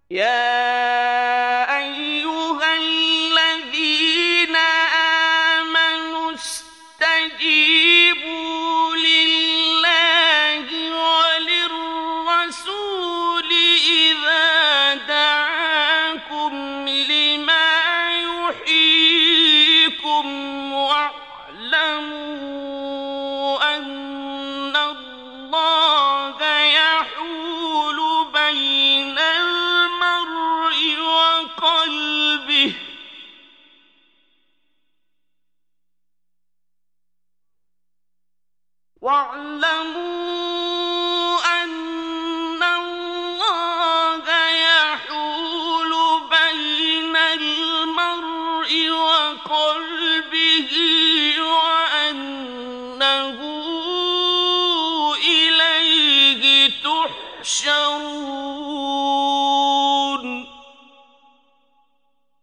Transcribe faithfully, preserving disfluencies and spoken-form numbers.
يا أيها الذين آمنوا استجيبوا لله وللرسول إذا دعاكم لما يحييكم واعلموا أن الله يحول بين المرء وقلبه واعلموا